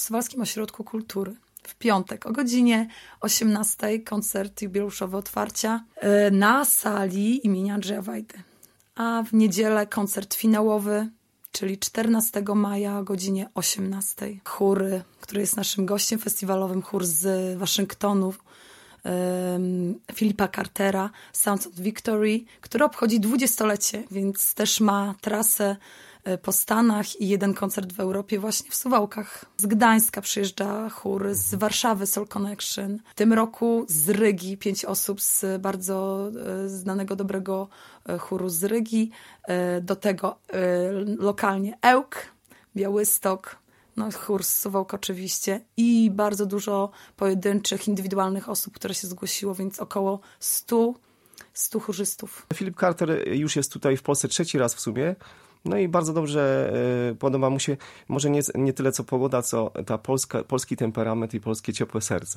w Suwalskim Ośrodku Kultury. W piątek o godzinie 18 koncert jubileuszowy otwarcia na sali imienia Andrzeja Wajdy. A w niedzielę koncert finałowy, czyli 14 maja o godzinie 18. Chór, który jest naszym gościem festiwalowym, chór z Waszyngtonu, Philipa Cartera, Sounds of Victory, który obchodzi 20-lecie, więc też ma trasę po Stanach i jeden koncert w Europie właśnie w Suwałkach. Z Gdańska przyjeżdża chór, z Warszawy Soul Connection. W tym roku z Rygi 5 osób z bardzo znanego, dobrego chóru z Rygi. Do tego lokalnie Ełk, Białystok, chór z Suwałk oczywiście i bardzo dużo pojedynczych, indywidualnych osób, które się zgłosiło, więc około 100 chórzystów. Philip Carter już jest tutaj w Polsce 3. raz w sumie. No i bardzo dobrze podoba mu się, może nie tyle co pogoda, co ta polski temperament i polskie ciepłe serce.